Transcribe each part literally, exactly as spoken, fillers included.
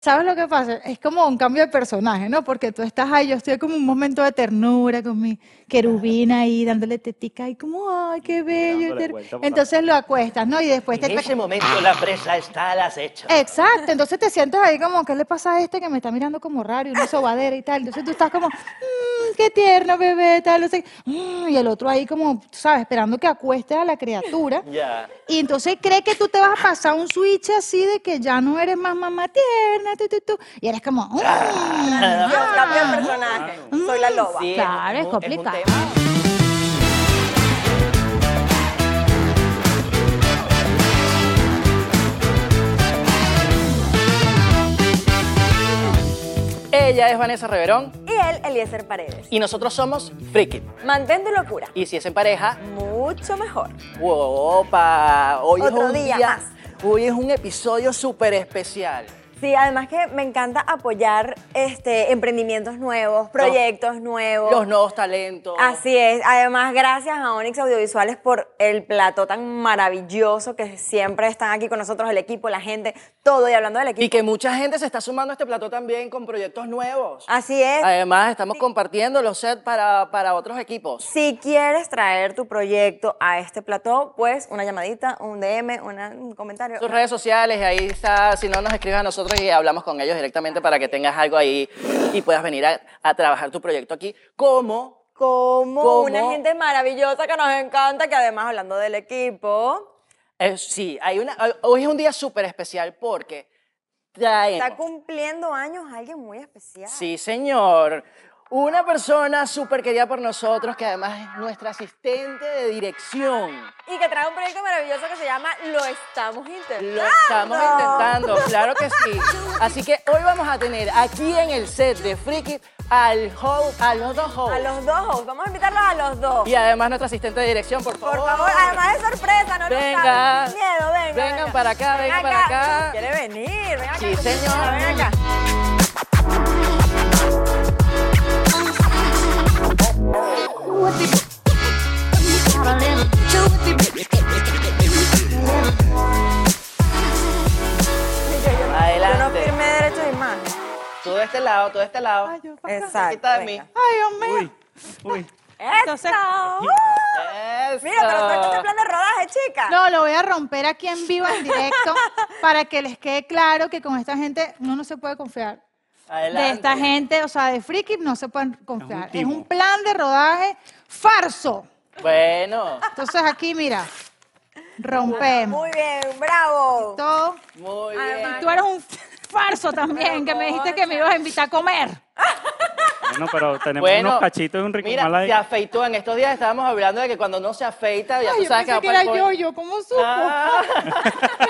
¿Sabes lo que pasa? Es como un cambio de personaje, ¿no? Porque tú estás ahí, yo estoy como un momento de ternura con mi querubina ahí, dándole tetica y como, ay, qué bello. Dándole ter-". vuelta por la Entonces lo acuestas, ¿no? Y después En te... ese momento la presa está al acecho. Exacto, entonces te sientes ahí como, ¿qué le pasa a este que me está mirando como raro y una sobadera y tal? Entonces tú estás como, mmm, qué tierno, bebé, tal, no sé. Mm, y el otro ahí como, tú sabes, esperando que acuestes a la criatura. Ya. Y entonces cree que tú te vas a pasar un switch así de que ya no eres más mamá tierna, tú, tú, tú, y eres como, mm, Yo ah, cambio de personaje. Soy la loba. Sí, Claro, es un- un complicado. tema. Ella es Vanessa Reverón Y él, Eliezer Paredes. y nosotros somos Friki. Mantén tu locura. Y si es en pareja, Mucho mejor. ¡opa! Hoy Otro es un día día, más. hoy es un episodio súper especial. Sí, además que me encanta apoyar este, emprendimientos nuevos, proyectos nuevos. Los nuevos talentos. Así es. Además, gracias a Onyx Audiovisuales por el plató tan maravilloso que siempre están aquí con nosotros, el equipo, la gente, todo. Y hablando del equipo. Y que mucha gente se está sumando a este plató también con proyectos nuevos. Así es. Además, estamos compartiendo los sets para, para otros equipos. Si quieres traer tu proyecto a este plató, pues una llamadita, un D M, una- un comentario. Sus redes sociales, ahí está. Si no, nos escribes a nosotros y hablamos con ellos directamente para que tengas algo ahí y puedas venir a, a trabajar tu proyecto aquí como... Como ¿Cómo? una gente maravillosa que nos encanta, que además hablando del equipo, Eh, sí, hay una, hoy es un día súper especial porque traemos... está cumpliendo años alguien muy especial. Sí, señor. Una persona súper querida por nosotros que además es nuestra asistente de dirección. Y que trae un proyecto maravilloso que se llama Lo Estamos Intentando. Lo estamos intentando, claro que sí. Así que hoy vamos a tener aquí en el set de Friki al host, a los dos hosts. A los dos hosts, vamos a invitarlos a los dos. Y además nuestra asistente de dirección, por favor. Por favor, además de sorpresa, no Venga. nos miedo, venga. Vengan venga. para acá, Ven vengan para acá. Quiere venir, ven acá. Sí, señor. Ven acá. Yo no Adelante. firmé derecho de imagen. Tú de este lado, tú de este lado. Ay, yo para acá. Exacto. Quita de mí. venga. Ay, Dios mío. Uy, uy. Entonces- ¡Eso! Eso. Mira, pero suelta este plan de rodaje, chica. No, lo voy a romper aquí en vivo, en directo, para que les quede claro que con esta gente uno no se puede confiar. Adelante. De esta gente, o sea, de friki no se pueden confiar. Es timo. un plan de rodaje farso. Bueno, Entonces aquí, mira, rompemos Muy bien, bravo. todo. muy bien. Además- Tú eres un farso también, que me dijiste que me ibas a invitar a comer. Bueno, pero tenemos Bueno, unos cachitos de un rico mira, mal ahí. se afeitó. En estos días estábamos hablando de que cuando no se afeita, ya Ay, tú yo sabes que pensé va que para era el yo, coño. yo, ¿cómo supo? Ah. ¡Qué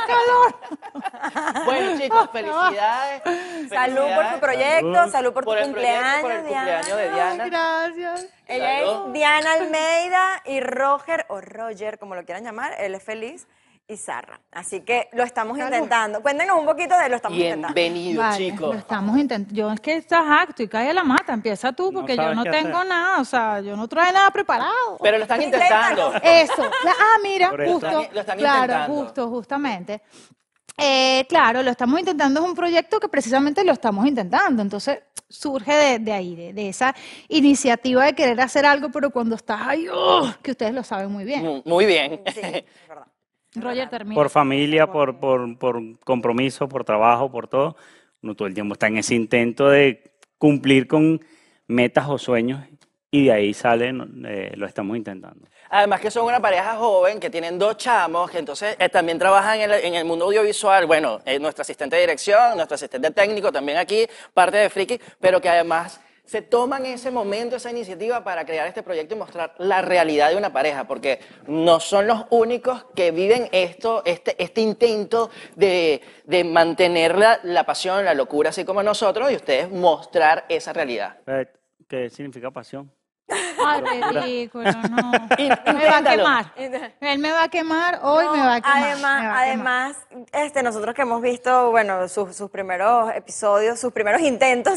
calor! Bueno, chicos, felicidades. Salud por tu Felicidades proyecto, Salud. salud por tu por el proyecto, cumpleaños, por el cumpleaños de Diana. Diana. Gracias. Ella Salud. es Diana Almeida y Roger, o Roger, como lo quieran llamar, él es feliz, y Sarra. Así que lo estamos Salud. intentando. Cuéntenos un poquito de lo estamos intentando. Bienvenido, Vale, chicos. lo estamos intentando. Yo es que estás acto y cae la mata. Empieza tú, No porque yo sabes no qué tengo hacer. nada. O sea, yo no trae nada preparado. Pero lo están intentando. Eso. La- ah, mira, Por eso. justo. Lo están- lo están claro, intentando. justo, justamente. Eh, claro, lo estamos intentando, es un proyecto que precisamente lo estamos intentando. Entonces, surge de, de ahí, de, de esa iniciativa de querer hacer algo, pero cuando estás ahí, ¡oh! Que ustedes lo saben muy bien. Mm, Muy bien. Sí, es verdad. Roger, termina. Por familia, por, por, por compromiso, por trabajo, por todo. Uno todo el tiempo está en ese intento de cumplir con metas o sueños y de ahí sale, eh, lo estamos intentando. Además que son una pareja joven que tienen dos chamos, que entonces eh, también trabajan en el, en el mundo audiovisual. Bueno, eh, nuestra asistente de dirección, nuestro asistente técnico también aquí, parte de Friki, pero que además se toman ese momento, esa iniciativa para crear este proyecto y mostrar la realidad de una pareja, porque no son los únicos que viven esto, este, este intento de, de mantener la, la pasión, la locura, así como nosotros, y ustedes mostrar esa realidad. Eh, ¿Qué significa pasión? Ay, ridículo, no. In- Me va a inténtalo. quemar. Él me va a quemar, hoy No, me va a quemar. Además, me va a quemar. además este, nosotros que hemos visto, bueno, sus, sus primeros episodios, sus primeros intentos,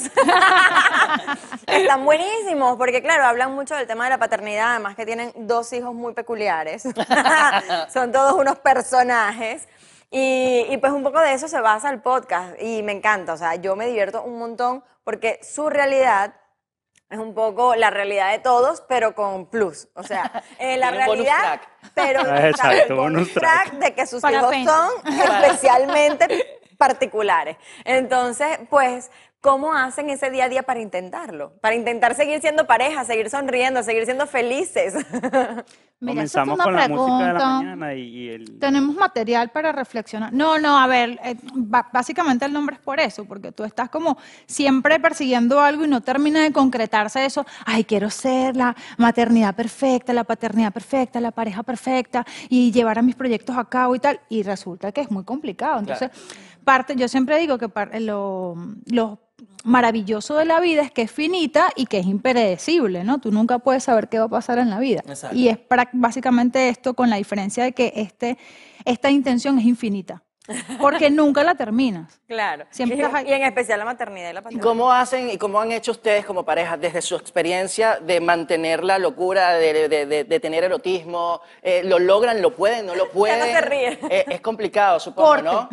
están buenísimos, porque claro, hablan mucho del tema de la paternidad, además que tienen dos hijos muy peculiares. Son todos unos personajes. Y, y pues un poco de eso se basa el podcast y me encanta, o sea, yo me divierto un montón porque su realidad es un poco la realidad de todos, pero con plus. O sea, eh, la Tiene un bonus realidad, track. pero Exacto, ¿sabes? El bonus bonus track. track de que sus Para hijos pena. son especialmente particulares. Entonces, pues, ¿cómo hacen ese día a día para intentarlo? Para intentar seguir siendo pareja, seguir sonriendo, seguir siendo felices. Mira, esa es Comenzamos una con la música de la pregunta. mañana y, y el... Tenemos material para reflexionar. No, no, a ver, eh, ba- básicamente el nombre es por eso, porque tú estás como siempre persiguiendo algo y no termina de concretarse eso. Ay, quiero ser la maternidad perfecta, la paternidad perfecta, la pareja perfecta y llevar a mis proyectos a cabo y tal. Y resulta que es muy complicado. Entonces, parte, yo siempre digo que par- lo, lo maravilloso de la vida es que es finita y que es impredecible, ¿no? Tú nunca puedes saber qué va a pasar en la vida. Exacto. Y es pra- básicamente esto con la diferencia de que este, esta intención es infinita, porque nunca la terminas. Claro. Siempre y, estás ahí. y en especial la maternidad y la ¿Y paternidad. cómo hacen y cómo han hecho ustedes como pareja desde su experiencia de mantener la locura, de, de- de- de tener erotismo? Eh, ¿Lo logran, lo pueden, no lo pueden? se ríe. Eh, es complicado, supongo, Corte. ¿no?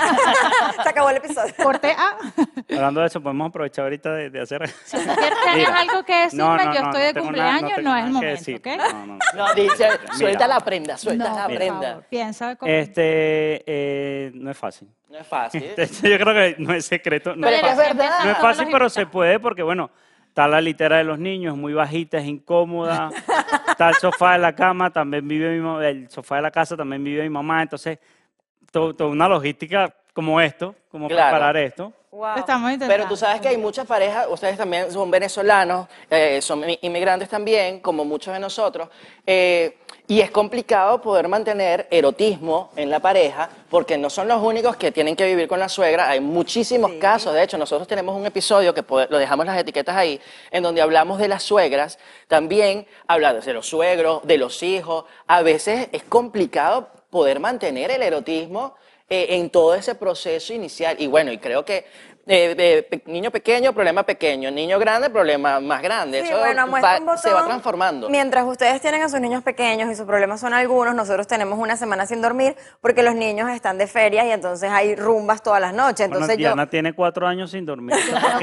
Se acabó el episodio. Corte A. Hablando de eso, podemos aprovechar ahorita de, de hacer... ¿Tienes Mira. algo que decirme? No, no, yo no, estoy no de tengo nada- cumpleaños, tengo no, es el nada que momento, decir. ¿ok? No, no, no. No, dice, Mira. suelta la prenda, suelta No, la por prenda. favor, piensa como... Este, eh, no es fácil. No es fácil. De hecho, yo creo que no es secreto. No Pero es es que es fácil. verdad. No es Todos fácil, los pero invitados. se puede porque, bueno, está la litera de los niños, es muy bajita, es incómoda. Está el sofá de la cama, también vive mi mamá, el sofá de la casa también vive mi mamá. Entonces, to- toda una logística como esto, como Claro. preparar esto. Wow. Estamos intentando. Pero tú sabes que hay muchas parejas, ustedes también son venezolanos, eh, son mi- inmigrantes también, como muchos de nosotros, eh, y es complicado poder mantener erotismo en la pareja porque no son los únicos que tienen que vivir con la suegra, hay muchísimos Sí. casos, de hecho nosotros tenemos un episodio que pode- lo dejamos las etiquetas ahí, en donde hablamos de las suegras, también hablamos de los suegros, de los hijos, a veces es complicado poder mantener el erotismo eh, en todo ese proceso inicial. Y bueno, y creo que eh, de pe- niño pequeño, problema pequeño, niño grande, problema más grande. Sí, Eso bueno, va- muestra un botón. se va transformando. Mientras ustedes tienen a sus niños pequeños y sus problemas son algunos, nosotros tenemos una semana sin dormir porque los niños están de feria y entonces hay rumbas todas las noches. Bueno, Entonces yo, Diana tiene cuatro años sin dormir.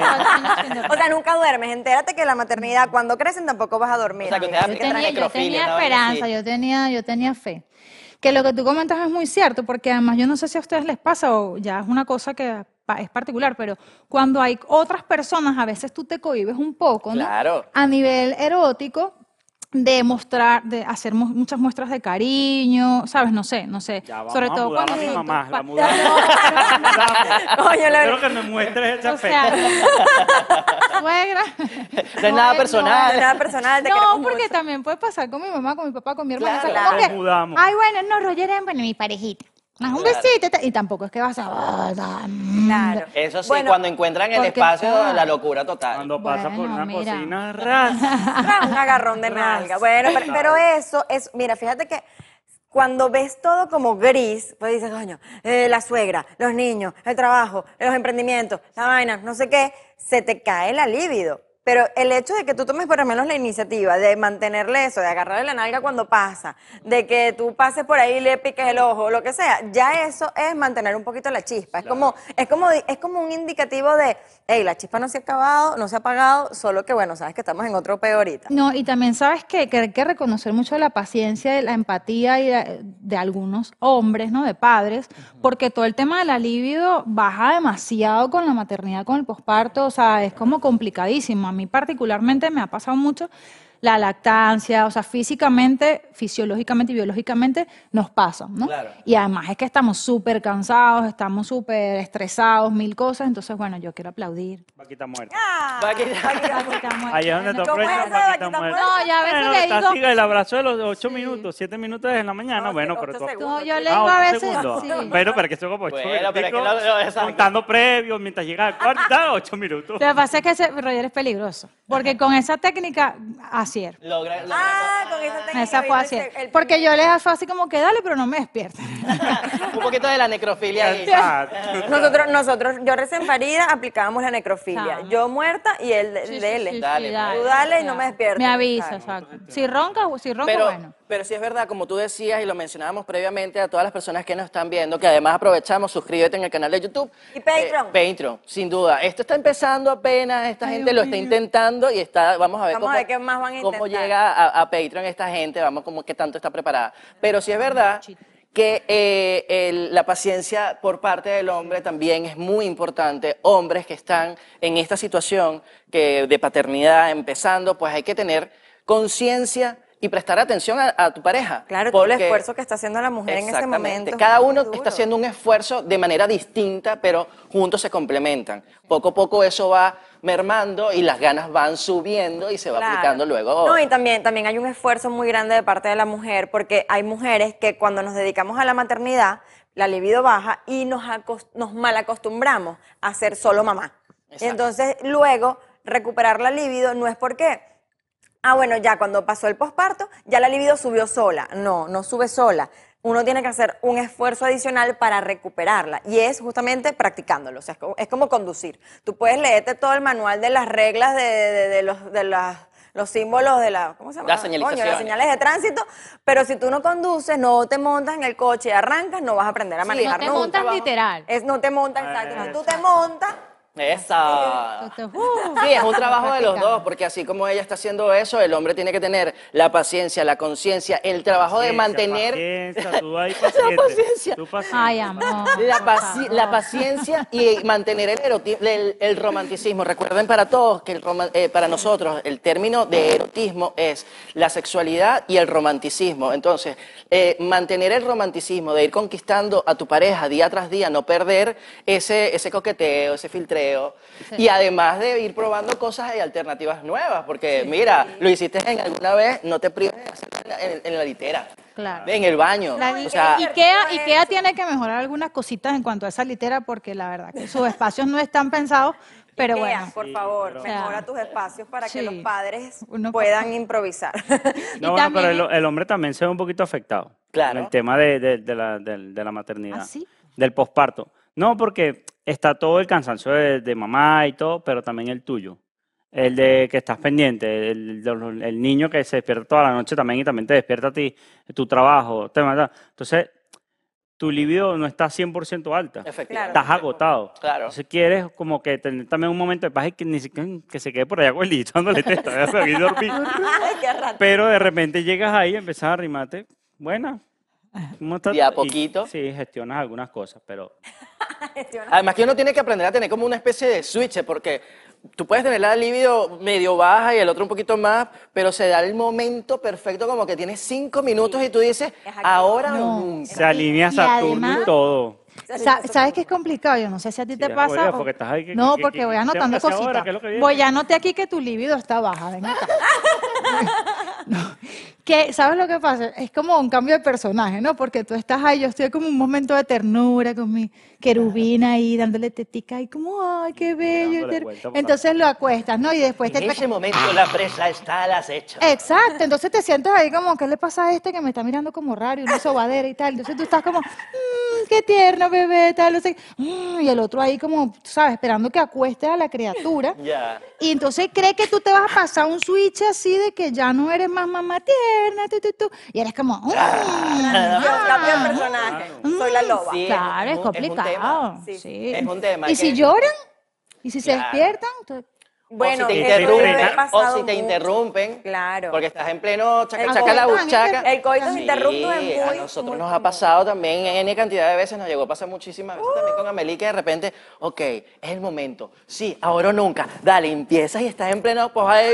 o sea, nunca duermes. Entérate que la maternidad, cuando crecen, tampoco vas a dormir. O sea, que amiga. te da- Yo que entra tenía, yo necrofilia, tenía una vaina esperanza, así. yo tenía, yo tenía fe. Que lo que tú comentas es muy cierto, porque además yo no sé si a ustedes les pasa o ya es una cosa que pa- es particular, pero cuando hay otras personas, a veces tú te cohibes un poco, ¿no? Claro. A nivel erótico, de mostrar, de hacer mu- muchas muestras de cariño, ¿sabes? No sé, no sé. Ya, vamos Sobre a todo mudar cuando... a mi mamá, la pa- mudamos. Coño, la- Quiero que me muestres ese O afecto. sea, suegra. No es nada es- personal. No es nada personal, te No, queremos porque mucho. también puede pasar con mi mamá, con mi papá, con mi hermana. Claro. O sea, como Nos que, mudamos. ay, bueno, no, Roger es bueno, mi parejita. Más un Claro. besito y tal, y tampoco es que vas a... Claro. Eso sí, Bueno, cuando encuentran el porque espacio, está- la locura total. Cuando pasa por Bueno, una mira. cocina, ras. Un agarrón de nalga. Bueno, pero, pero eso es, mira, fíjate que cuando ves todo como gris, pues dices, coño, eh, la suegra, los niños, el trabajo, los emprendimientos, la vaina, no sé qué, se te cae la libido. Pero el hecho de que tú tomes por lo menos la iniciativa de mantenerle eso, de agarrarle la nalga cuando pasa, de que tú pases por ahí y le piques el ojo, lo que sea, ya eso es mantener un poquito la chispa. Es como, es como, es como un indicativo de, hey, la chispa no se ha acabado, no se ha apagado, solo que bueno, sabes que estamos en otro peo ahorita. No, y también sabes que, que hay que reconocer mucho la paciencia y la empatía y de, de algunos hombres, ¿no? De padres, porque todo el tema de la libido baja demasiado con la maternidad, con el posparto, o sea, es como complicadísimo. A mí particularmente me ha pasado mucho la lactancia, o sea, físicamente, fisiológicamente y biológicamente nos pasa, ¿no? Claro. Y además es que estamos súper cansados, estamos súper estresados, mil cosas, entonces, bueno, yo quiero aplaudir. Vaquita muerta. Ah, Vaquita. Vaquita muerta. Ahí es donde te ¿Cómo ofrecen es eso, vaquita vaquita muerta. No, yo a veces Bueno, le está digo- así, el abrazo de los ocho minutos, siete minutos en la mañana, No, bueno, sí, pero ocho tú... segundos. No, yo le Ah, digo a ocho veces, segundos. sí. Bueno, pero que eso como ocho Bueno, pero es que minuticos, lo- lo- exacto. contando previos, mientras llega al cuarto, da ocho minutos. Lo que pasa es que ese Roger es peligroso, porque con esa técnica, así era. Logra- logra- Ah, con esa técnica. Esa fue viene así. ese- el Porque primer- yo le hago así como que dale, pero no me despierta. un poquito de la necrofilia ahí. Exacto. Nosotros, nosotros, yo recién parida aplicábamos la necrofilia. Claro. Yo muerta y él de Sí, sí, de él. sí, Dale, sí, pues. Tú dale y no me despiertes. Me avisa, Claro. exacto. Si ronca, si ronca, Pero, bueno. Pero sí es verdad, como tú decías y lo mencionábamos previamente a todas las personas que nos están viendo, que además aprovechamos, suscríbete en el canal de YouTube. ¿Y Patreon? Eh, Patreon, sin duda. Esto está empezando apenas, esta Ay, gente Dios lo está mío. intentando y está, vamos a ver, Vamos cómo, a ver qué más van a cómo intentar. llega a, a Patreon esta gente, vamos como qué tanto está preparada. Pero sí es verdad que eh, el- la paciencia por parte del hombre también es muy importante. Hombres que están en esta situación que de paternidad empezando, pues hay que tener conciencia y prestar atención a, a tu pareja. Claro, todo el porque- esfuerzo que está haciendo la mujer en ese Exactamente. momento. Cada es uno duro. está haciendo un esfuerzo de manera distinta, pero juntos se complementan. Poco a poco eso va mermando y las ganas van subiendo y se va Claro. aplicando luego. No, y también, también hay un esfuerzo muy grande de parte de la mujer, porque hay mujeres que cuando nos dedicamos a la maternidad, la libido baja y nos, acos- nos malacostumbramos a ser solo mamá. Exacto. Entonces, luego, recuperar la libido no es porque, ah, bueno, ya cuando pasó el posparto, ya la libido subió sola. No, no sube sola. Uno tiene que hacer un esfuerzo adicional para recuperarla y es justamente practicándolo. O sea, es como, es como conducir. Tú puedes leerte todo el manual de las reglas de, de- de los, de las, los símbolos de la, ¿cómo se llama? Las Coño, señalizaciones. las señales de tránsito, pero si tú no conduces, no te montas en el coche y arrancas, no vas a aprender a Sí, manejar No te nunca. montas literal. Es, no te montas, Ah, exacto. Si tú exacto. te montas, Esa. Entonces, uh, Sí, es un trabajo de los practicando. dos, porque así como ella está haciendo eso, el hombre tiene que tener la paciencia, la conciencia, el trabajo de mantener Paciencia, tú ahí paciente. paciencia. Tú paciente. Ay, amor. la, por paci- favor. la paciencia y mantener el, eroti- el, el romanticismo. Recuerden para todos que el roma- eh, para nosotros el término de erotismo es la sexualidad y el romanticismo. Entonces, eh, mantener el romanticismo de ir conquistando a tu pareja día tras día, no perder ese, ese coqueteo, ese filtreo. Sí. Y además de ir probando cosas y alternativas nuevas, porque mira, lo hiciste en alguna vez, no te prives de hacerlo en la, en- en la litera, Claro. en el baño. La- o sea, Ikea, Ikea tiene que mejorar algunas cositas en cuanto a esa litera porque la verdad que sus espacios no están pensados, pero Ikea, bueno. por Sí, favor, pero- mejora O sea, tus espacios para sí. que los padres Uno- puedan improvisar. Y No, bueno, también pero el, es- el hombre también se ve un poquito afectado. Claro. En el tema de, de- de la, del- de la maternidad. ¿Ah, sí? Del posparto. No, porque está todo el cansancio de, de mamá y todo, pero también el tuyo. El de que estás pendiente, el, el- el niño que se despierta toda la noche también y también te despierta a ti, tu trabajo, te mata. Entonces, tu libido no está cien por ciento alta. efectivamente. Estás agotado. Claro. Entonces quieres como que tener también un momento de paz y que ni siquiera que se quede por allá gordito dándole testa, ¿verdad? Aquí dormí. Ay, qué rato. Pero de repente llegas ahí y empiezas a arrimarte. Buena. ¿Cómo estás? De a Y- poquito. sí, gestionas algunas cosas, pero Además que uno tiene que aprender a tener como una especie de switch, porque tú puedes tener la libido medio baja y el otro un poquito más, pero se da el momento perfecto como que tienes cinco minutos y tú dices, Es aquí. ahora o No. nunca. se alinea y Saturno además- y todo. Sa- ¿Sabes qué es complicado? Yo no sé si a ti te Sí, pasa. oiga, o- porque estás ahí que- no, que- porque que- voy que- anotando ¿qué hace ahora? cositas. ¿Qué es lo que viene? Voy a anotar aquí que tu libido está baja. Ven acá. No, que, ¿sabes lo que pasa? Es como un cambio de personaje, ¿no? Porque tú estás ahí, yo estoy como un momento de ternura con mi querubina ahí, dándole tetica y como, ay, qué bello. Dándole ter- vuelta por la- Entonces lo acuestas, ¿no? Y después te... En ese momento la presa está al acecho. Exacto, entonces te sientes ahí como, ¿qué le pasa a este que me está mirando como raro y una sobadera y tal? Entonces tú estás como, "Mm, qué tierno bebé, tal, no sé qué". Mm, y el otro ahí como, tú sabes, esperando que acueste a la criatura. Ya. Y entonces cree que tú te vas a pasar un switch así de que ya no eres más mamá tierna, tú, tú, tú, y eres como, "Mm, Yo cambio de ah". personaje. Soy la loba. Sí. Claro, es es un- es un complicado. tema. Sí, Sí. es un tema Y si que- lloran, y si se Claro. despiertan, tú- Bueno, o si te eso debe haber interrumpen, o pasado si te mucho. interrumpen, Claro. porque estás en pleno chaca, El chaca la coito buchaca. El coito Sí, interrupto es muy, a nosotros muy nos ha común. pasado también N cantidad de veces, nos llegó a pasar muchísimas veces también con Amelie, que de repente, ok, es el momento, sí, ahora o nunca, dale, empiezas y estás en pleno, pues ahí,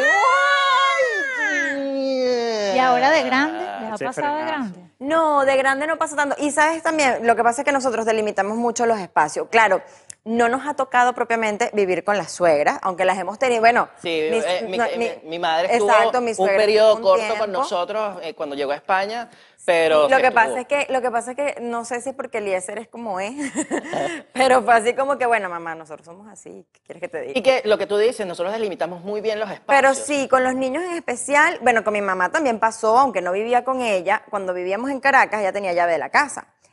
y ahora de grande, ¿les ha Ese pasado de frenazo. grande? No, de grande no pasa tanto. Y sabes también, lo que pasa es que nosotros delimitamos mucho los espacios. Claro, no nos ha tocado propiamente vivir con las suegras, aunque las hemos tenido. Bueno, Sí, mis- eh, mi, no, mi- mi- mi madre estuvo exacto, mi un suegra periodo estuvo un corto con tiempo. nosotros eh, cuando llegó a España, pero Lo sí que estuvo. pasa es que, lo que pasa es que no sé si es porque Eliezer es como es, pero fue así como que, bueno, mamá, nosotros somos así, ¿qué quieres que te diga? Y que lo que tú dices, nosotros delimitamos muy bien los espacios. Pero sí, con los niños en especial, bueno, con mi mamá también pasó, aunque no vivía con ella, cuando vivíamos en Caracas, ella tenía llave de la casa.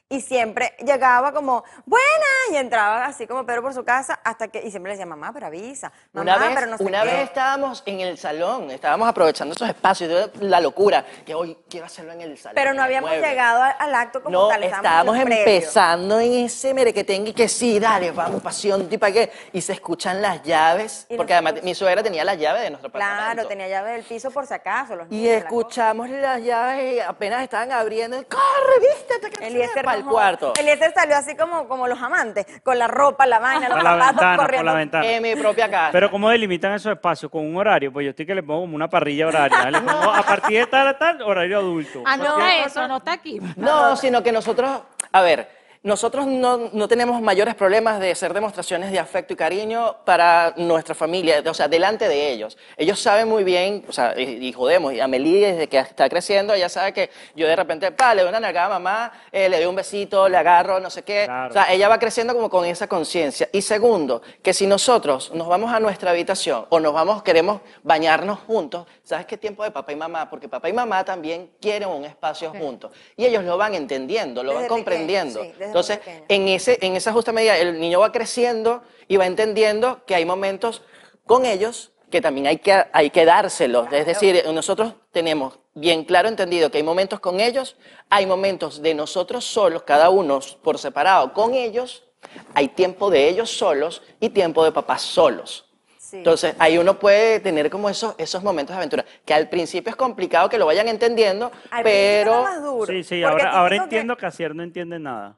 Y siempre llegaba como, buena, y entraba así como Pedro por su casa, hasta que, y siempre le decía, mamá, pero avisa, mamá, Una vez, pero no sé una qué. vez estábamos en el salón, estábamos aprovechando esos espacios, yo, la locura, que hoy quiero hacerlo en el salón. Pero no en el habíamos mueble. llegado a- al acto como No, tal, estábamos en el previo. empezando en ese merequetengue y que sí, dale, vamos, pasión, tipa qué. Y se escuchan las llaves, Y porque además nosotros- mi suegra tenía las llaves de nuestro apartamento. Claro, tenía llave del piso por si acaso, los Y niños, la cosa. escuchamos las llaves y apenas estaban abriendo, ¡corre, vístete! Que Eliezer para el no- cuarto. Eliezer salió así como, como los amantes, con la ropa, la vaina, los Por la zapatos, ventana, por corriendo. la ventana. En mi propia casa. Pero ¿cómo delimitan esos espacios? ¿Con un horario? Pues yo estoy que le pongo como una parrilla horaria. Le pongo a partir de tal a tal, horario adulto. Anota No, eso, anota aquí. No, sino que nosotros, a ver, nosotros no, no tenemos mayores problemas de hacer demostraciones de afecto y cariño para nuestra familia, o sea, delante de ellos. Ellos saben muy bien, o sea, y, y jodemos, y Amelie desde que está creciendo, ella sabe que yo de repente, pa, le doy una nalgada a mamá, eh, le doy un besito, le agarro, no sé qué. Claro. O sea, ella va creciendo como con esa conciencia. Y segundo, que si nosotros nos vamos a nuestra habitación o nos vamos, queremos bañarnos juntos, ¿sabes qué tiempo de papá y mamá? Porque papá y mamá también quieren un espacio juntos. Y ellos lo van entendiendo, lo Desde van comprendiendo. pequeño, sí, desde Entonces, muy pequeño. en, ese, en esa justa medida, el niño va creciendo y va entendiendo que hay momentos con ellos que también hay que, hay que dárselos. Es decir, nosotros tenemos bien claro entendido que hay momentos con ellos, hay momentos de nosotros solos, cada uno por separado con ellos, hay tiempo de ellos solos y tiempo de papás solos. Sí. Entonces, ahí uno puede tener como esos, esos momentos de aventura, que al principio es complicado que lo vayan entendiendo, Al principio pero... era más duro, Sí, sí, porque ahora, ahora típico que- entiendo que Asier no entiende nada.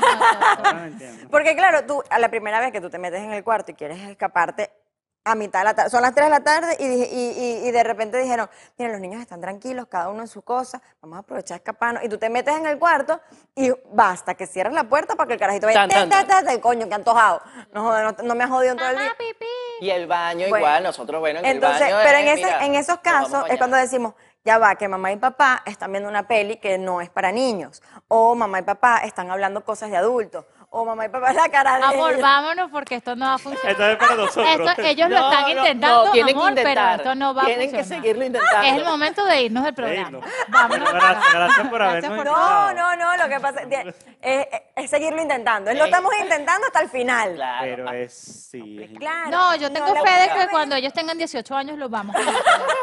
Ahora no entiendo. Porque claro, tú, a la primera vez que tú te metes en el cuarto y quieres escaparte a mitad de la tarde, son las tres de la tarde y, dije- y, y, y de repente dijeron, mira, los niños están tranquilos, cada uno en su cosa, vamos a aprovechar de escaparnos. Y tú te metes en el cuarto y basta, que cierres la puerta para que el carajito vaya, Tan, tan, "Te, te, tan". te, te", coño, que antojado. No, joder, no, no me has jodido en todo el día. Y el baño Bueno, igual, nosotros, bueno, en Entonces, el baño pero es, en, ese, mira, en esos nos vamos casos a es cuando bañar. decimos, ya va, que mamá y papá están viendo una peli que no es para niños, o mamá y papá están hablando cosas de adultos, o mamá y papá la cara de Amor, ellos. vámonos porque esto no va a funcionar. Esto es para nosotros. Esto- ellos lo No, están no, intentando, no, tienen que amor, pero intentar. esto no va a Tienen funcionar. que seguirlo intentando. Es el momento de irnos del Sí, programa. no. Vámonos. Bueno, gracias, gracias por Gracias habernos por- invitado. No, no, no, lo que pasa es, es, es- es seguirlo intentando. Lo estamos intentando hasta el final. Claro. Pero es, sí. es- Claro. No, yo tengo la fe de única que vez- cuando ellos tengan dieciocho años lo vamos a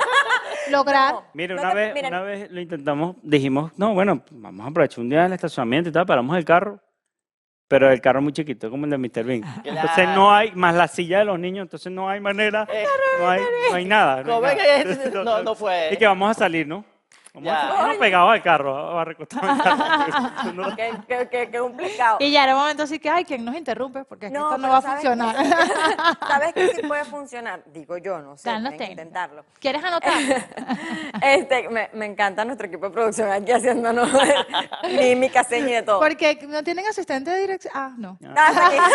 lograr. No. Mire, No una, te- vez, mira, una vez lo intentamos, dijimos, no, bueno, vamos a aprovechar un día en el estacionamiento y tal, paramos el carro, pero el carro es muy chiquito, como el de míster Bean. Entonces Claro. no hay, más la silla de los niños, entonces no hay manera, Eh. no hay, no hay nada. no hay ¿Cómo es nada. que es? No, no fue. Y que vamos a salir, ¿no? Vamos Ya. a salir, no, pegados al carro, a recostar el carro. No, Qué, qué, qué- qué complicado. Y ya era un momento así que, ay, ¿quién nos interrumpe? Porque es que esto no pero va a ¿sabes funcionar. qué? ¿Sabes qué sí puede funcionar? Digo yo, no sé, Están los tienen que técnicos. intentarlo. ¿Quieres anotar? Este, me, me encanta nuestro equipo de producción aquí haciéndonos mímica, señas y de todo. Porque no tienen asistente de dirección. Ah, no. Ah, sí.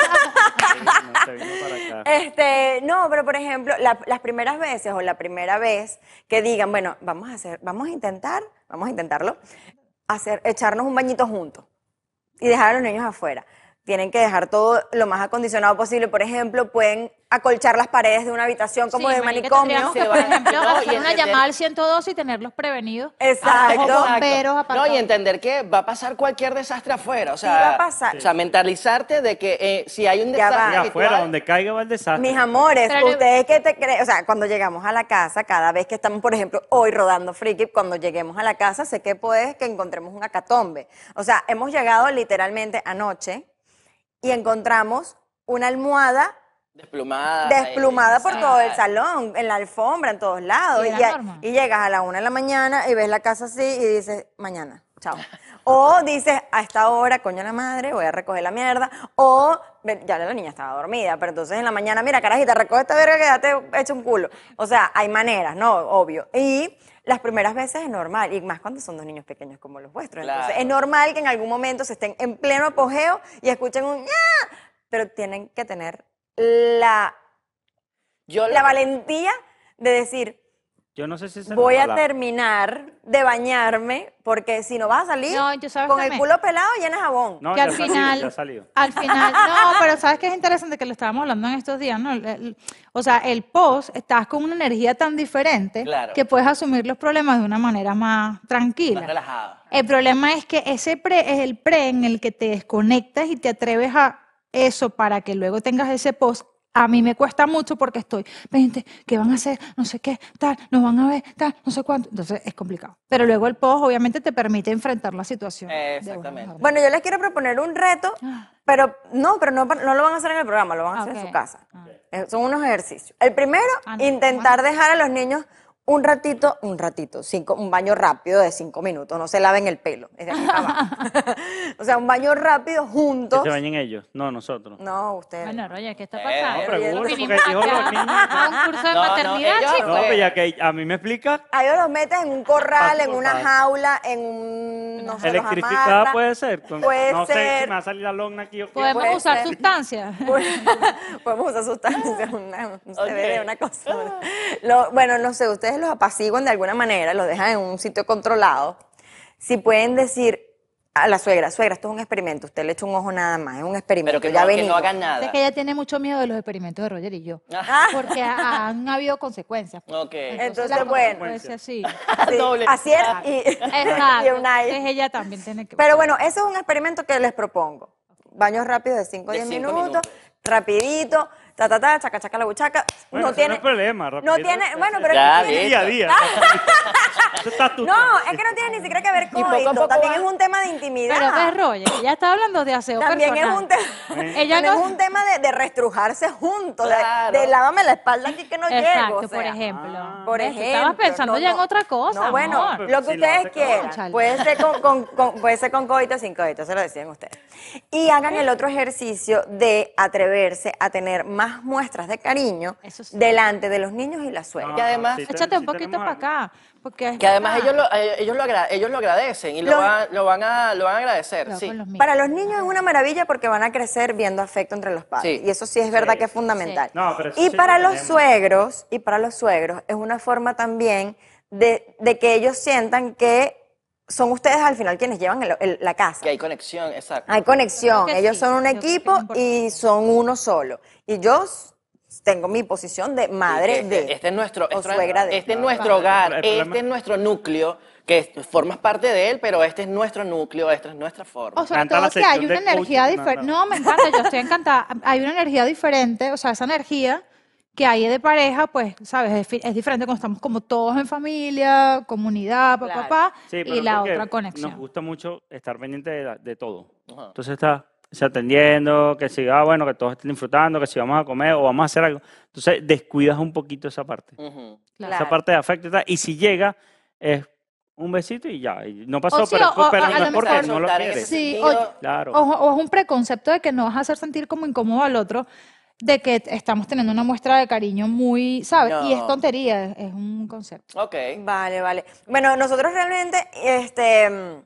no, se vino para acá. Este, no, pero por ejemplo, la- las primeras veces o la primera vez que digan, bueno, vamos a hacer, vamos a intentar, vamos a intentarlo, hacer, echarnos un bañito juntos y dejar a los niños afuera. Tienen que dejar todo lo más acondicionado posible. Por ejemplo, pueden acolchar las paredes de una habitación como Sí, de marica, manicomio. tendríamos que, Se por van- ejemplo, no, y hacer una entender- llamada al ciento dos y tenerlos prevenidos. Exacto. A los bomberos No, apartados. y entender que va a pasar cualquier desastre afuera. O sea, Sí, va a pasar. O sea, mentalizarte de que eh, si hay un Ya va. desastre Y afuera, habitual, donde caiga va el desastre. Mis amores, Pero le- ustedes que te creen, o sea, cuando llegamos a la casa, cada vez que estamos, por ejemplo, hoy rodando Friki, cuando lleguemos a la casa, sé que puede que encontremos un acatombe. O sea, hemos llegado literalmente anoche y encontramos una almohada desplumada. desplumada por ahí, todo el exacto. salón, en la alfombra, en todos lados. Y Y, era ya- normal. y llegas a la una de la mañana y ves la casa así y dices, mañana, chao. O dices, a esta hora, coño la madre, voy a recoger la mierda. O, ve- ya la niña estaba dormida, pero entonces en la mañana, mira, carajita, recoge esta verga que ya te he hecho un culo. O sea, hay maneras, ¿no? Obvio. Y las primeras veces es normal, y más cuando son dos niños pequeños como los vuestros. Entonces, Claro. es normal que en algún momento se estén en pleno apogeo y escuchen un ña, pero tienen que tener la Yo la lo- valentía de decir, Yo no sé si se voy a resbala. terminar de bañarme, porque si no vas a salir No, tú sabes con que el me- culo pelado lleno de jabón. No, que ya al ha salido, final, ya ha salido. al final, no, pero sabes que es interesante que lo estábamos hablando en estos días, ¿no? El- el- o sea, el post, estás con una energía tan diferente Claro. que puedes asumir los problemas de una manera más tranquila. Más relajado. El problema es que ese pre es el pre en el que te desconectas y te atreves a eso para que luego tengas ese post. A mí me cuesta mucho porque estoy pendiente, ¿qué van a hacer? No sé qué, tal, nos van a ver, tal, no sé cuánto. Entonces es complicado. Pero luego el post obviamente te permite enfrentar la situación. de una Exactamente. mejor Bueno, yo les quiero proponer un reto, pero no, pero no, no lo van a hacer en el programa, lo van a Ah, hacer en ok. su casa. Eh, Son unos ejercicios. El primero, Ah, no, intentar dejar a los niños un ratito, un ratito, cinco, un baño rápido de cinco minutos, no se laven el pelo. Es de aquí para abajo. O sea, un baño rápido Que juntos. se bañen ellos, no nosotros. No, ustedes. Bueno, Roger, ¿qué está Eh, pasando? No, pregunto, Vinimos porque dijo acá los niños. a un curso de No, no, maternidad, ellos- chicos. No, pero ya que a mí me explica, A ellos los metes en un corral, Paso en por una paso. jaula, en un. No sé, los electrificada amarra. puede ser. Con- Puede no sé ser. si me va a salir la logna aquí o qué. Podemos Puede usar ser. sustancias. Podemos usar sustancias, una, un C B D, Ok. una cosa. Lo- bueno, no sé, ustedes los apaciguan de alguna manera, los dejan en un sitio controlado. Si pueden decir a la suegra, suegra, esto es un experimento, usted le echa un ojo nada más, es un experimento, Pero que ya no, que venimos. no hagan nada. Es que ella tiene mucho miedo de los experimentos de Roger y yo. Ah. Porque ha- han habido consecuencias. Ok. Entonces, la bueno. consecuencia, sí. Sí, Doble. así es, y, Exacto. y Unai. Entonces ella también tiene que... Pero bueno, ese es un experimento que les propongo. Baños rápidos de cinco a De diez cinco minutos, minutos. rapidito, ta, ta, ta, chaca, chaca la buchaca. Bueno, no ese tiene no es problema, No rapidito. tiene, bueno, pero Ya, es que tiene- listo. Día a día. Eso está tú. no, es que no tiene ni siquiera que ver con poco a esto. poco También va- es un tema de intimidad. Pero ves, Roger, ella está hablando de aseo También es personal. un, tema Ella también no- es un tema de, de restrujarse juntos, de- Claro. de, lávame la espalda aquí que no Exacto, llego. o sea. por ejemplo. Ah. Por ¿Ves? Tú ejemplo. estabas pensando no, ya en no. otra cosa, No, bueno, amor. lo que Si lo ustedes hace con- quieran. Cónchale. Puede ser con, con- con- puede ser con coito o sin coito, se lo decían ustedes. Y hagan el otro ejercicio de atreverse a tener más muestras de cariño Eso sí. delante de los niños y la suegra. Que además- sí te- Échate un sí poquito tenemos para algo. acá. Porque es Que además verdad. ellos lo, eh, ellos lo, agra- ellos lo agradecen y lo, Lo- van, lo, van a, lo van a agradecer. Cuidado Sí. con los míos. Para los niños es una maravilla porque van a crecer viendo afecto entre los padres. Sí. Y eso sí es verdad Sí. que es fundamental. Sí. No, pero eso y sí para lo los tenemos. suegros, y para los suegros, es una forma también de, de que ellos sientan que son ustedes al final quienes llevan el- el- la casa. Que hay conexión, exacto. Hay conexión. Creo que Ellos sí, son un creo que sí, equipo es importante. y son uno solo. Y yo s- tengo mi posición de madre Este, de. este es nuestro, o este- suegra de. este es nuestro hogar, El problema- este es nuestro núcleo, que formas parte de él, pero este es nuestro núcleo, esta es nuestra forma. O sobre Encanta la todo que hay sección una de energía coaching, no, diferente. no. No, me encanta, yo estoy encantada. Hay una energía diferente, o sea, esa energía que hay de pareja, pues, ¿sabes? Es, fi- es diferente cuando estamos como todos en familia, comunidad, papá, Claro. papá, Sí, pero y la porque otra conexión. Nos gusta mucho estar pendiente de, de todo. Ajá. Entonces está se atendiendo, que si, ah, bueno, que todos estén disfrutando, que si vamos a comer o vamos a hacer algo. Entonces descuidas un poquito esa parte. Ujú. Claro. Esa parte de afecto y tal. Y si llega, es un besito y ya. Y no pasó, O sí, pero, o- o pero a no lo es porque mejor- no lo soltar en quieres. ese Sí, sentido. o- Claro. O, o es un preconcepto de que no vas a hacer sentir como incómodo al otro, de que estamos teniendo una muestra de cariño muy, ¿sabes? Y es No. tontería, es, es un concepto. Ok. Vale, vale. Bueno, nosotros realmente este, mm,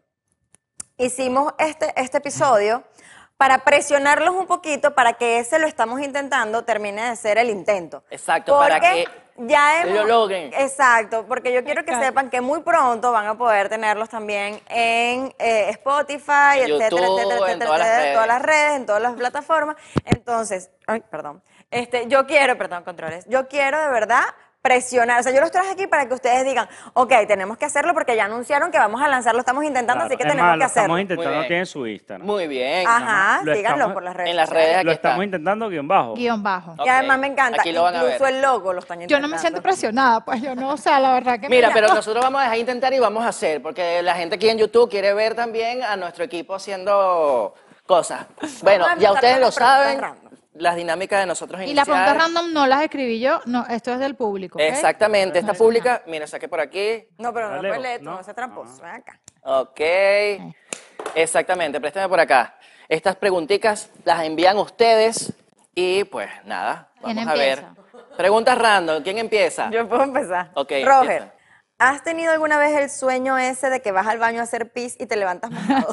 hicimos este, este episodio para presionarlos un poquito para que ese lo estamos intentando termine de ser el intento. Exacto, para Porque que ya hemos, lo logren. Exacto, porque yo quiero que encanta. sepan que muy pronto van a poder tenerlos también en eh, Spotify, En etcétera, YouTube, etcétera, en etcétera, todas las etcétera, en redes. todas las redes, en todas las plataformas. Entonces, ay, perdón. Este, yo quiero, perdón, controles. Yo quiero de verdad presionar, o sea, yo los traje aquí para que ustedes digan, ok, tenemos que hacerlo porque ya anunciaron que vamos a lanzarlo, estamos intentando, Claro. así que Es tenemos más, que lo hacerlo. estamos Muy intentando, bien. tiene su Instagram. Muy bien. Ajá, Lo síganlo estamos- por las redes En las sociales. redes aquí Lo estamos está. intentando guión bajo. Guión bajo. Ok, Y además me encanta, aquí lo van a incluso ver. el logo lo están Yo intentando. no me siento presionada, pues yo no, o sea, la verdad que Mira, me- pero nosotros vamos a dejar intentar y vamos a hacer, porque la gente aquí en YouTube quiere ver también a nuestro equipo haciendo cosas. Bueno, Vamos a ya empezar ustedes con lo las preguntas saben, random. las dinámicas de nosotros Y las preguntas iniciales. random no las escribí yo, no, esto es del público. ¿ok? Exactamente, esta pública, mira, saqué por aquí. No, pero no Dale, puedes leer, tú no. no seas tramposo, ven acá. Ok. Exactamente, préstame por acá. Estas preguntitas las envían ustedes y pues nada, ¿Quién vamos a ver. empieza? Preguntas random, ¿quién empieza? Yo puedo empezar. Ok, Roger, empieza. ¿has tenido alguna vez el sueño ese de que vas al baño a hacer pis y te levantas mojado?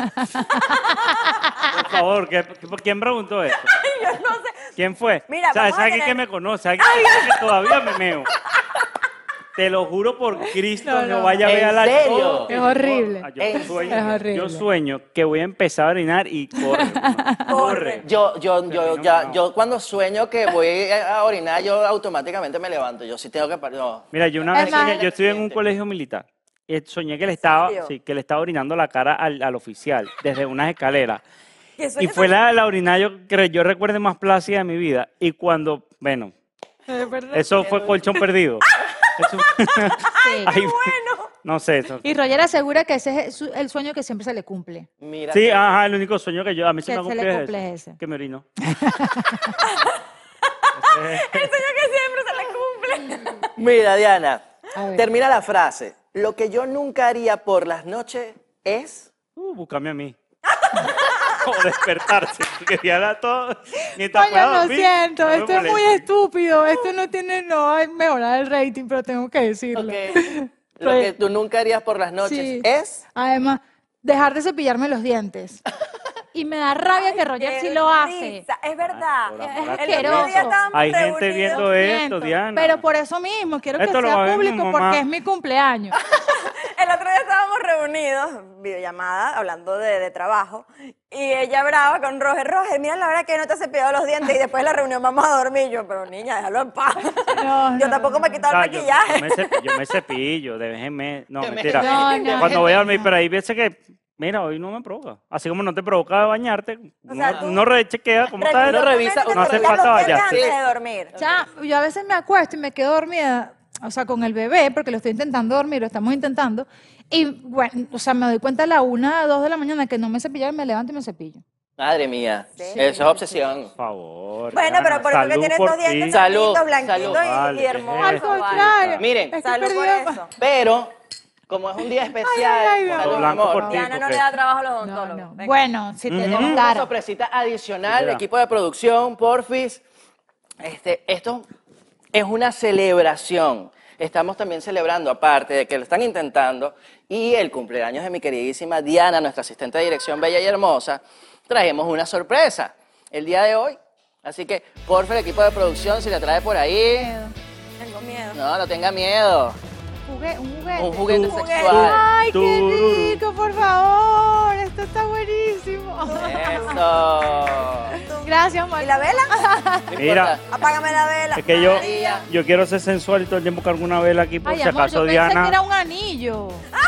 Por favor, ¿qué- qué- ¿quién preguntó esto? Yo no sé. ¿Quién fue? Mira, o sea, vamos es a alguien tener- que me conoce, alguien que todavía me meo. te lo juro por Cristo, No, que no. vaya a ver ¿En a la serio? todo. Es horrible. Ah, Yo Es sueño, horrible. yo sueño que voy a empezar a orinar y corre. hermano, corre. Yo, yo, yo, Termino ya, mamado. yo cuando sueño que voy a orinar, yo automáticamente me levanto. Yo sí tengo que parar. No. Mira, yo una Es vez más, soñé, yo estuve en un colegio militar. Y soñé que le estaba, serio? sí, que le estaba orinando la cara al, al oficial desde unas escaleras. ¿Qué Y sueño fue la, la orina yo, que yo recuerde más plácida de mi vida. Y cuando, bueno, Es verdad. eso fue colchón perdido. Eso- Sí. Ay, no sé, eso. Y Roger asegura que ese es su- el sueño que siempre se le cumple. Mira. Sí, ajá, el único sueño que yo, a mí se Que me se le cumple cumple es ese. ese, que me orino. El sueño que siempre se le cumple. Mira, Diana, A ver. termina la frase. Lo que yo nunca haría por las noches es... Uh, búscame a mí. O despertarse, porque Diana todo, mientras Oye, pueda lo dormir, siento, no me esto es muy molesta. estúpido. Esto no tiene, no hay mejorar el rating, pero tengo que decirlo. Ok. Lo que tú nunca harías por las noches Sí. es... Además, dejar de cepillarme los dientes. Y me da rabia que Roger Qué sí lo hace. risa, Es verdad. por amor a Es El otro asqueroso. día estábamos Hay gente reunidos. viendo Lo esto, siento, Diana. Pero por eso mismo, quiero Esto que lo sea va a ver mi público mamá. porque es mi cumpleaños. El otro día estábamos reunidos, videollamada, hablando de, de trabajo, y ella brava con Roger. Roger, mira la hora que no te has cepillado los dientes, y después de la reunión vamos a dormir. Yo, pero niña, déjalo en paz. No, Yo no, tampoco me he O quitado sea, el yo, maquillaje. yo me cepillo, yo me cepillo, de vez en mes. No, De vez mentira. en No, no, Cuando no, voy a no. dormir, pero hay veces que, mira, hoy no me provoca. Así como no te provoca bañarte, O sea, uno, tú- uno rechequea cómo está. Uno revisa- Te no hace cepillas falta los dientes bañarse. antes de dormir. Ya, yo a veces me acuesto y me quedo dormida, o sea, con el bebé, porque lo estoy intentando dormir, lo estamos intentando. Y bueno, o sea, me doy cuenta a la una, dos de la mañana que no me cepillo y me levanto y me cepillo. Madre mía, Sí. eso es obsesión. Por favor. Bueno, Diana, pero por eso que salud tienes por dos dientes ti. Salud, blanquitos, blanquitos salud. y, Vale, y ¿qué es hermosos. Al eso? contrario. Miren, es que he Salud por perdido- eso. Pero, como es un día especial, Ay, ay, ay, salud, no. Blanco amor. por ti. Diana no porque- le da trabajo a los No, odontólogos. no. Venga. Bueno, si te Tenemos una contara. sorpresita adicional, Mira. equipo de producción, porfis. Este, esto es una celebración. Estamos también celebrando, aparte de que lo están intentando, y el cumpleaños de mi queridísima Diana, nuestra asistente de dirección bella y hermosa, traemos una sorpresa el día de hoy. Así que, porfa, el equipo de producción, si la trae por ahí, Tengo miedo. no, no tenga miedo. Jugue- un juguete. Un juguete Un juguete. sexual. Ay, qué Tururú. rico, por favor. Esto está buenísimo. Eso. Gracias, ¿Y María. la vela? No Mira. importa. Apágame la vela. Es que yo, María. yo quiero ser sensual y todo el tiempo cargo una vela aquí por Ay, si amor, acaso yo pensé Diana. que era un anillo.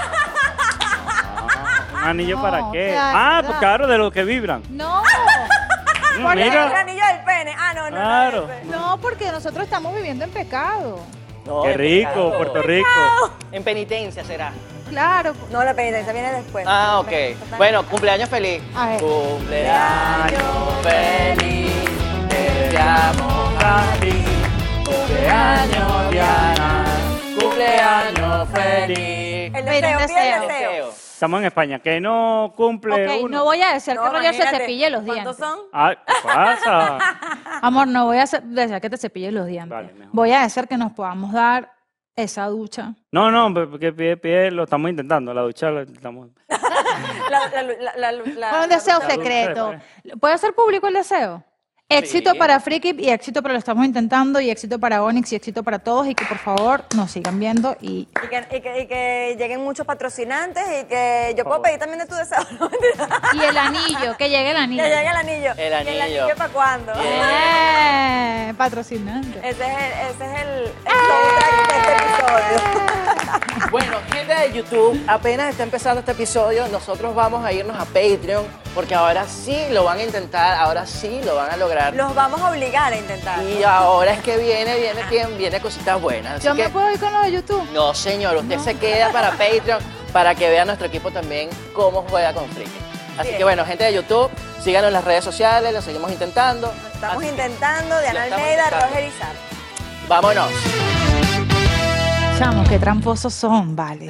¿Un anillo No, para qué? o sea, Ah, ya. pues claro, de los que vibran. No, Mm, El Mira, anillo del pene. Ah, no, no. Claro. No, ese. no, porque nosotros estamos viviendo en pecado. No, qué en rico, pecado. Puerto Rico. En penitencia será. Claro. No, la penitencia viene después. Ah, ok. Bueno, cumpleaños feliz. A ver. Cumpleaños feliz. Te deseamos a ti. Cumpleaños Diana. Cumpleaños feliz. El Mira, deseo, un pide el deseo. deseo. Estamos en España. Que no cumple Ok, uno. no voy a desear que No, Roger se imagínate, cepille los ¿cuántos dientes. son? Ah, ¿qué pasa? Amor, no voy a hacer- desear que te cepilles los dientes. Vale, mejor. Voy a desear que nos podamos dar esa ducha. No, no, porque pie, pie, lo estamos intentando. La ducha la estamos. La, la, la, la, la- Con un la- deseo la- secreto. ¿Puede ser público el deseo? Éxito Sí. para Friki y éxito para lo estamos intentando y éxito para Onyx y éxito para todos y que por favor nos sigan viendo y Y que, y, que, y que lleguen muchos patrocinantes y que yo puedo favor. pedir también de tu deseo. No, mentira. y el anillo, que llegue el anillo. Que llegue el anillo. El ¿Y el anillo. anillo para cuándo? Eh, patrocinante. Ese es el, ese es el, el soundtrack de este episodio. Bueno, gente de YouTube, apenas está empezando este episodio, nosotros vamos a irnos a Patreon porque ahora sí lo van a intentar, ahora sí lo van a lograr. Los vamos a obligar a intentar. Y ahora es que viene, viene, viene, viene cositas buenas. Así Yo que, me puedo ir con lo de YouTube. no, señor, usted se queda para Patreon para que vea nuestro equipo también cómo juega con Friki. Así Bien. que bueno, gente de YouTube, síganos en las redes sociales, lo seguimos intentando. Estamos Así que intentando, Diana Lo estamos Almeida, intentando. Roger Izar. vámonos. Chamo, qué tramposos son, vale.